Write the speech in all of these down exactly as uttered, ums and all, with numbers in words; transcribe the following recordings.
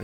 はい、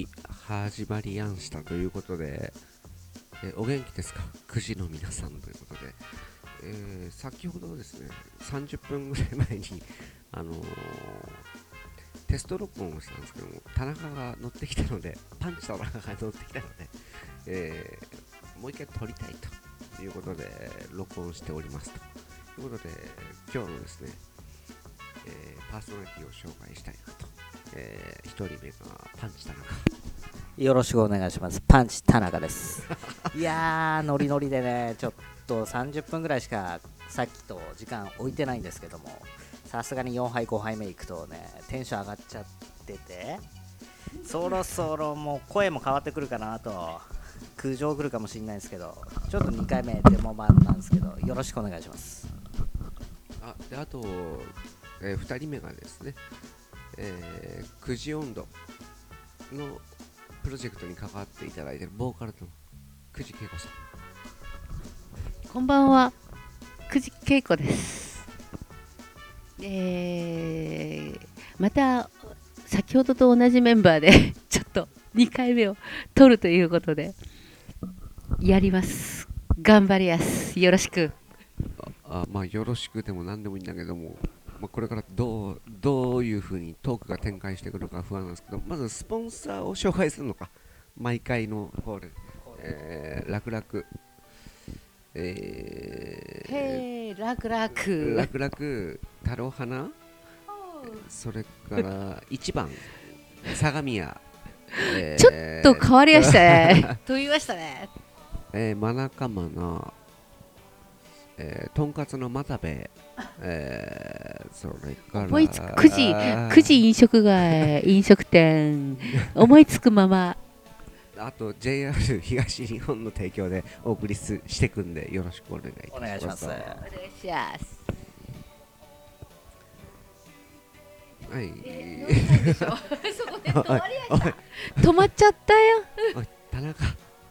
始まりやんしたということで、えお元気ですか？くじの皆さんということで、えー先ほどですね、さんじゅっぷんぐらい前に、あのーテスト録音をしたんですけども、田中が乗ってきたので、パンチ田中が乗ってきたので、えーもう一回撮りたいということで、録音しておりますということで、今日のですね、えーパーソナリティを紹介したいなと。えー、ひとりめがパンチ田中。 よろしくお願いします。パンチ田中です。いやー、ノリノリでね、ちょっとさんじゅっぷんぐらいしかさっきと時間置いてないんですけども、さすがによんはいごはいめいくとね、テンション上がっちゃってて、そろそろもう声も変わってくるかなと、苦情来るかもしれないんですけど、ちょっとにかいめデモ版なんですけど、よろしくお願いします。 あであと、えー、ふたりめがですね、えー、くじ温度のプロジェクトに関わっていただいているボーカルの久慈恵子さん。 こんばんは、久慈恵子です。えー、また先ほどと同じメンバーでちょっとにかいめを撮るということでやります。頑張りやす。よろしく。 ああまあよろしくでも何でもいいんだけども、まあ、これからどうどういう風にトークが展開してくるか不安なんですけど、まずスポンサーを紹介するのか。毎回のコール、えー、楽々、えー、 へー、楽々 楽々太郎花、それからいちばん相模屋、えー、 ちょっと変わりましたねと言いましたね。 えー、マナカマナ、えー、とんかつの又兵衛、えー、それから思いつくくじくじ飲食街飲食店思いつくままあと ジェイアール 東日本の提供でお送りすしていくんでよろしくお願いいたします。 お願いします。 お願いします。 はい、 えー、なんでしょうそこで止まりました止まっちゃったよ。 おい田中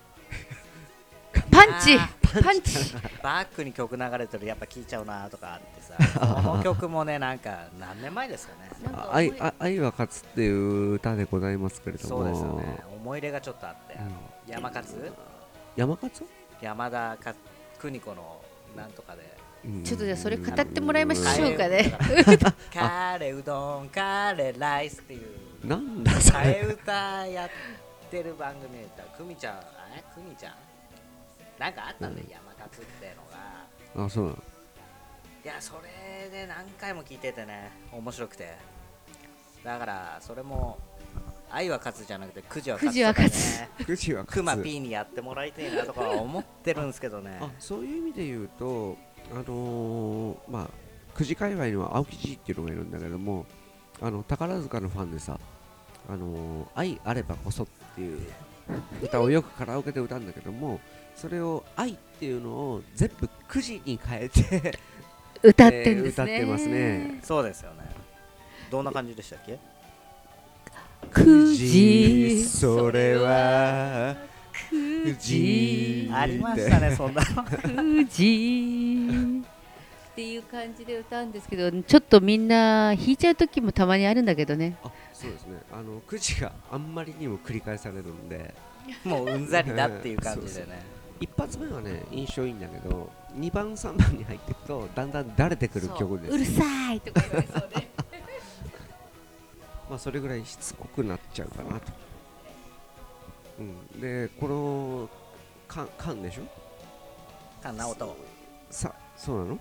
パンチあパンチバックに曲流れてるやっぱ聴いちゃうなとかあってさ、この曲もね、なんか何年前ですかね。 あ愛あ愛は勝つっていう歌でございますけれども、 そうですよね、思い入れがちょっとあって、あの山勝山勝山田か邦子のなんとかで、 ちょっとじゃあそれ語ってもらいましょうかね。 カレーうどんカレーライスっていうなんだそ替えれ歌やってる番組で久美ちゃん、え久美ちゃんなんかあったんで、うん、山勝っていうのが。 あ、そうなの。 いや、それで何回も聞いててね、面白くて、だからそれも愛は勝つじゃなくてくじは勝つとかね、 くじは勝つ、 クマ P にやってもらいたいなとか思ってるんですけどねあ, あそういう意味で言うと、あのー、まあくじ界隈には青木 G っていうのがいるんだけども、あの宝塚のファンでさ、あのー、愛あればこそっていう歌をよくカラオケで歌うんだけども、それを愛っていうのを全部くじに変えて歌ってんですね、 えー、歌ってますね。 そうですよね。どんな感じでしたっけ？ くじそれはくじありましたね、そんなのくじっていう感じで歌うんですけど、ちょっとみんな弾いちゃう時もたまにあるんだけどね。 あ、そうですね、あのくじがあんまりにも繰り返されるんでもううんざりだっていう感じでねそうそう、一発目はね印象いいんだけど、にばんさんばんに入っていくとだんだん慣れてくる曲です。 うるさいとか言われそうでまあそれぐらいしつこくなっちゃうかなと、うん、でこのか缶でしょ、 菅直人さ、そうなの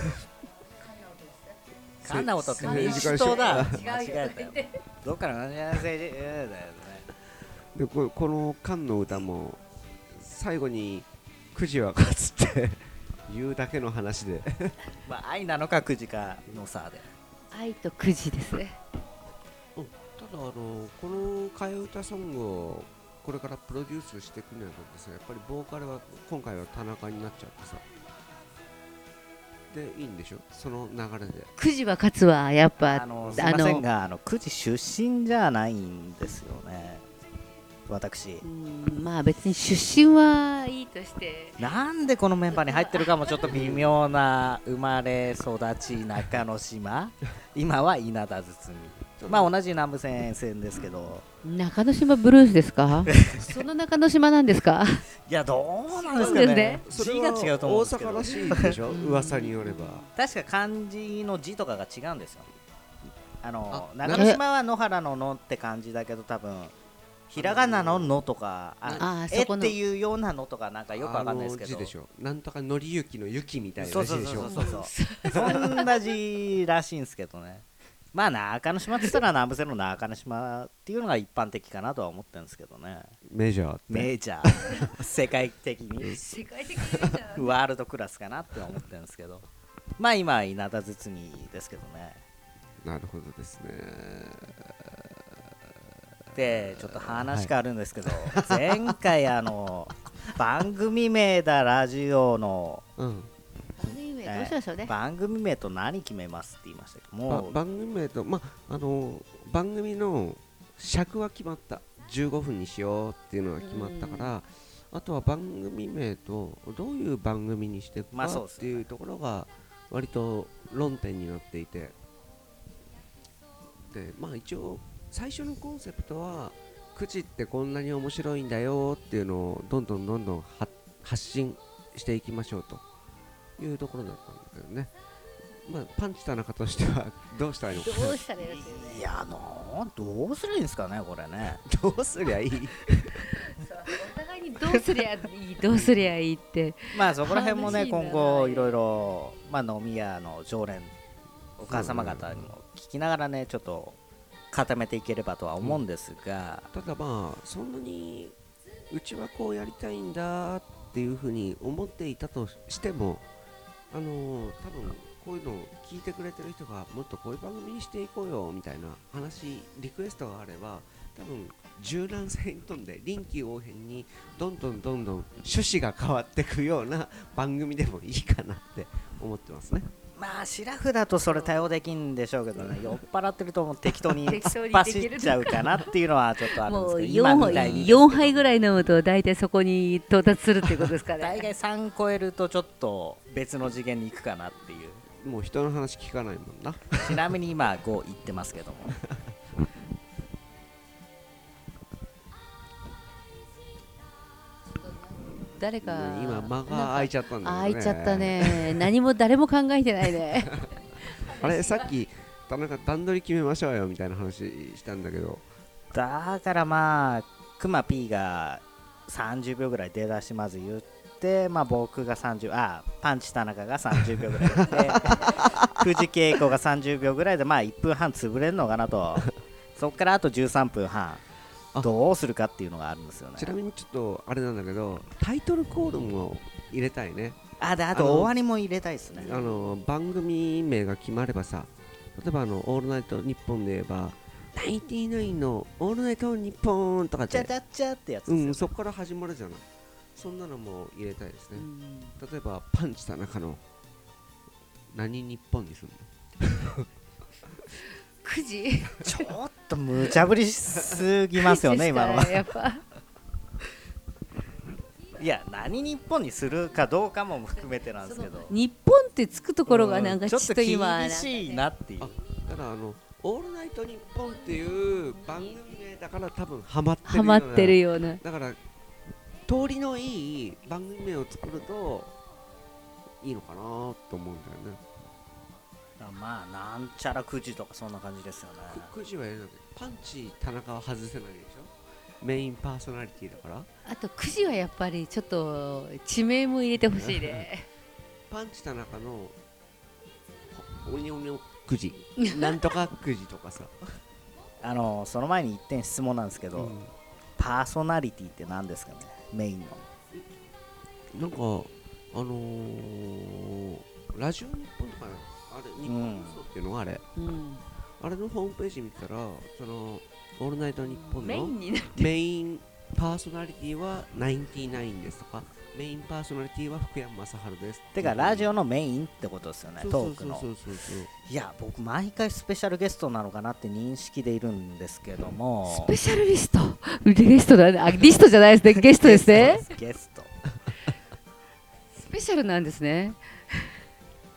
菅直人って民主党だ間違えたよどっから何やらせだよね。 でここの菅の歌も最後にくじは勝つって言うだけの話でまあ愛なのかくじかの差で、 愛とくじですね。 うん、ただあのこの替え歌ソングをこれからプロデュースしていくにあたってさ、やっぱりボーカルは今回は田中になっちゃってさ、でいいんでしょ、その流れで。 くじは勝つはやっぱあのすいませんが、あのくじ出身じゃないんですよね、私。 うん、まあ別に出身はいいとして、 なんでこのメンバーに入ってるかもちょっと微妙な生まれ育ち中之島今は稲田堤。 まあ同じ南部線線ですけど、 中之島ブルースですか？その中之島なんですか？ いやどうなんですかねそうですね。 それ字が違うと思うんですけど、 大阪らしいでしょ噂によれば。 確か漢字の字とかが違うんですよ。あのあ中之島は野原の野って漢字だけど、多分ひらがなののとか、あえあーそこのっていうようなのとかなんかよくわかんないですけど、 あの字でしょ。なんとかのりゆきのゆきみたいなそうそう字でしょ。 そうそうそうそんな字らしいんですけどね。まあ中之島って言ったら南部線の中之島っていうのが一般的かなとは思ってるんですけどね。 メジャーって。 メジャー世界的に世界的にワールドクラスかなって思ってるんですけど、まあ今は稲田堤ですけどね。 なるほどですね。 でちょっと話変わるんですけど、前回あの番組名だラジオのうん。 番組名どうしましょうね。 番組名と何決めますって言いましたけども、 まあ番組名と、まああの番組の尺は決まった。じゅうごふんにしようっていうのが決まったから、あとは番組名とどういう番組にしていくかまあそうですねっていうところが割と論点になっていて、でまあ一応最初のコンセプトはくじってこんなに面白いんだよっていうのをどんどんどんどんは発信していきましょうというところだったんだけどね。まあパンチ田中としてはどうしたらいいのかどうしたらいいですよね。 いやあのどうすりゃいいんですかねこれね。 どうすりゃいいお互いにどうすりゃいい、どうすりゃいいって。 まあそこら辺もね話にならない今後いろいろまあ飲み屋の常連お母様方にも聞きながらねちょっと固めていければとは思うんですが、 ただまあそんなにうちはこうやりたいんだっていうふうに思っていたとしても、あのー、多分こういうのを聞いてくれてる人がもっとこういう番組にしていこうよみたいな話リクエストがあれば、多分柔軟性に富んで臨機応変にどんどんどんどん趣旨が変わっていくような番組でもいいかなって思ってますね。 まあシラフだとそれ対応できんでしょうけどね、酔っ払ってるともう適当に適当突っにできる走っちゃうかなっていうのはちょっとあるんもうですけど、今 4 みたいに杯よんはいぐらい飲むと大体そこに到達するっていうことですか大ね。 概さん超えるとちょっと別の次元に行くかなっていう。 もう人の話聞かないもんな。 ちなみに今ご言ってますけども誰か今間が空いちゃったんだけどね。 開いちゃったね。何も誰も考えてないね。 あれさっき田中段取り決めましょうよみたいな話したんだけど、 だからまあクマ P がさんじゅうびょうぐらい出だしまず言って、まあ僕がさんじゅうあパンチ田中がさんじゅうびょうぐらい言って藤木英子がさんじゅうびょうぐらいでまあいっぷんはん潰れるのかなとそこからあとじゅうさんぷんはんあどうするかっていうのがあるんですよね。 ちなみにちょっとあれなんだけど、タイトルコールも入れたいね。 あであとあの終わりも入れたいですね。 あの番組名が決まればさ、例えばあのオールナイトニッポンで言えばナインティナインのオールナイトニッポンとかっちゃて、 ちゃちゃってやつですうよ、ねん、そこから始まるじゃない。そんなのも入れたいですね。 うん例えばパンチ田中の何日本にするの？ くじちょっと無茶ぶりしすぎますよね今のは。 やっぱいや何日本にするかどうかも含めてなんですけど、 日本ってつくところがなんかちょっちょっと厳と今しいなっていう。 あただあのオールナイトニッポンっていう番組名だから多分ハマってるようなハマってるような。 だから通りのいい番組名を作るといいのかなと思うんだよね。 まあなんちゃらくじとかそんな感じですよね。 くじはやるなくてパンチ田中は外せないでしょ。メインパーソナリティだから。 あとくじはやっぱりちょっと地名も入れてほしいね。 パンチ田中のおにょおにょくじなんとかくじとかさ、 あのその前に一点質問なんですけど、 うんパーソナリティって何ですかねメインの。 なんかあのー、ラジオ日本とかあれ日本放送っていうのがあれ、 うん、 あれのホームページ見たらそのオールナイトニッポンメイのンになってメインパーソナリティはナインティナインですとか、メインパーソナリティは福山雅治ですてかラジオオのメインってことですよね、トークの。 そうそうそういや僕毎回スペシャルゲストなのかなって認識でいるんですけども、 スペシャルリスト、ゲストだね、あリストじゃないですね、ゲストですね。 ゲストスペシャルなんですね。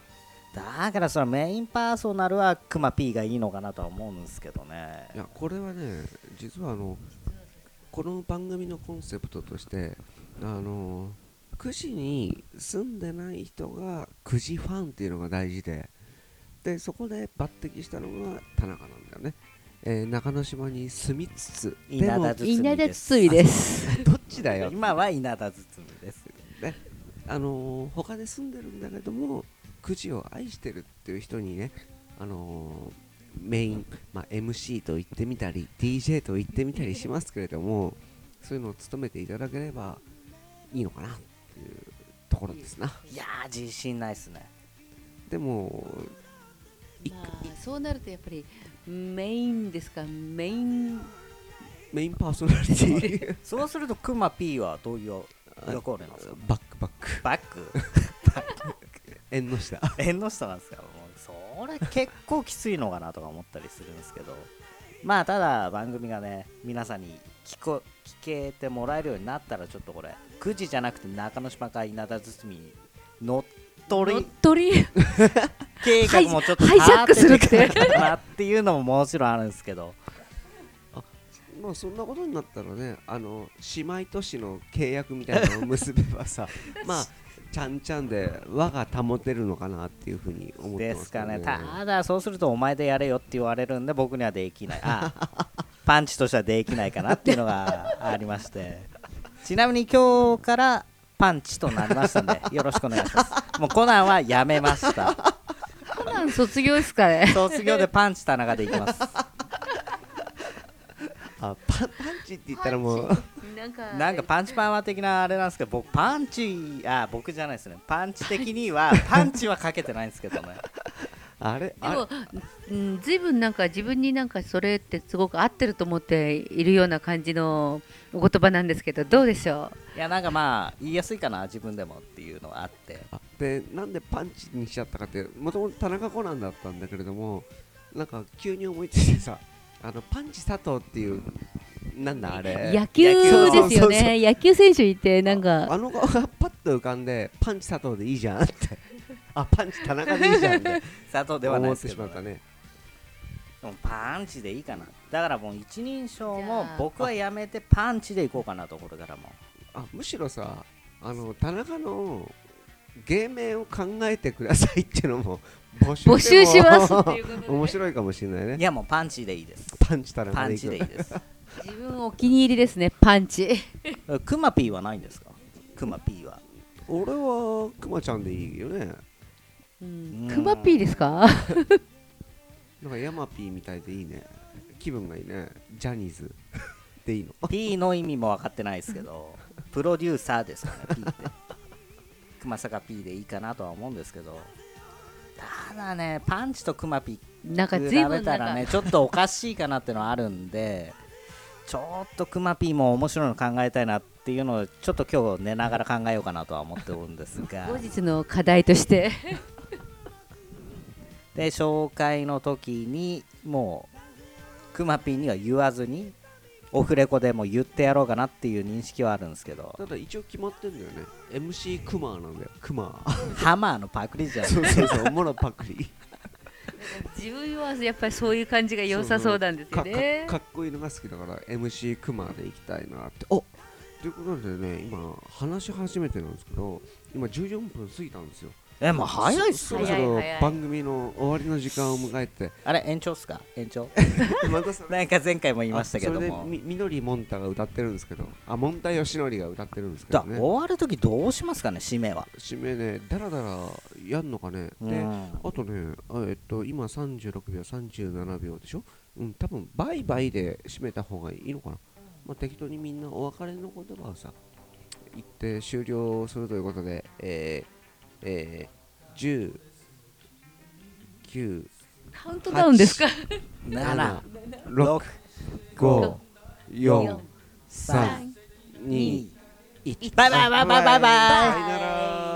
だからそのメインパーソナルはクマ P がいいのかなとは思うんですけどね。 いやこれはね実はあのこの番組のコンセプトとしてあのくじに住んでない人がくじファンっていうのが大事で、でそこで抜擢したのが田中なんだよね。えー中之島に住みつつでも稲田堤稲田です。 堤です。 どっちだよ今は稲田堤です。 ね、あのー他で住んでるんだけどもくじを愛してるっていう人にね、あのーメイン、まあ、エムシー と言ってみたり ディージェー と言ってみたりしますけれども、そういうのを務めていただければいいのかなっていうところですな。 いやー自信ないっすね。 でもいまあ、そうなるとやっぱりメインですか、メインメインパーソナリティそうするとクマ P はどういう役割なんですか？ バックバックバック縁の下縁の下なんですか？もうそれ結構きついのかなとか思ったりするんですけど、まあただ番組がね皆さんに聞こ聞けてもらえるようになったら、ちょっとこれくじじゃなくて中之島か稲田堤に乗っ取乗っり取り計画もちょっとハイジャックするって立ててくれたらなっていうのももちろんあるんですけど、 まあそんなことになったらね、あの姉妹都市の契約みたいなのを結べばさまあちゃんちゃんで輪が保てるのかなっていうふうに思ってでますすけどね。 かね。ただそうするとお前でやれよって言われるんで、僕にはできない、あパンチとしてはできないかなっていうのがありまして、ちなみに今日からパンチとなりましたんでよろしくお願いします。もうコナンはやめました。 コナン卒業ですかね。 卒業でパンチ田中でいきます。 あパパンチって言ったらもうなんかなんかパンチパーマ的なあれなんですけど、僕パンチあ僕じゃないですね、パンチ的にはパンチはかけてないんですけどね。 あれであれも、うん、ずいぶんなんか自分になんかそれってすごく合ってると思っているような感じのお言葉なんですけど、どうでしょいやなんかまあ言いやすいかな自分でもっていうのがあって、 あでなんでパンチにしちゃったかって、もともと田中コナンだったんだけれども、なんか急に思いついてさ、あのパンチ佐藤っていうなんだあう。 れ野球ですよそうそうそうね。野球選手いてなんかあの顔がパッと浮かんでパンチ佐藤でいいじゃんってあパンチ田中でいいじゃんって佐藤ではない思ってですけど、 しまったね。 でもパンチでいいかな。だからもう一人称もじゃあ僕はやめてパンチでいこうかなと、これからも。 あむしろさ、あの田中の芸名を考えてくださいっていうのも募集募集しますっていうことで面白いかもしれないね。 いやもうパンチでいいです。 パンチ田中パンでいくチでいいです。 自分お気に入りですね、パンチ。 クマピーはないんですか？クマピーは。 俺はクマちゃんでいいよね。 うんクマピーですか？ なんかヤマピーみたいでいいね。気分がいいね。ジャニーズでいいの。 P の意味も分かってないですけど、プロデューサーですかね P って。クマサカ P でいいかなとは思うんですけど、ただねパンチとクマピなんかー比随分なんべたらねかちょっとおかしいかなっていうのはあるんで、ちょっとクマピーも面白いの考えたいなっていうのをちょっと今日寝ながら考えようかなとは思っておるんですが、 後日の課題としてで紹介の時にもうクマピーには言わずにオフレコでも言ってやろうかなっていう認識はあるんですけど、 ただ一応決まってんだよね。 エムシー クマなんだよ。クマハマーのパクリじゃん。 そうそうそう、モロパクリ自分はやっぱりそういう感じが良さそうなんですよかね。 かかっこいいのが好きだから エムシー クマで行きたいなって。おということでね、今話し始めてなんですけど、今じゅうよんぷん過ぎたんですよ。 えもう早いっすそろそろ早い早い番組の終わりの時間を迎えてあれ延長っすか？延長またそれなんか前回も言いましたけどあそれも、 でみみのりもんたが歌ってるんですけど、あもんたよしのりが歌ってるんですけだどね。 終わる時どうしますかね締めは。 締めね、だらだらやんのかね。で、 うんあとね、あえっと今さんじゅうろくびょう、さんじゅうななびょうでしょ。うん、多分バイバイで締めた方がいいのかな。まあ、適当にみんなお別れの言葉をさ言って終了するということで、えー、えー、じゅう、きゅう、 カウントダウンですか？ なな、 ろろく、 く、ご、 ご、 よん、 よん、 さん、に、 に、いち。バイバイバイバイバイバイ。 さよなら。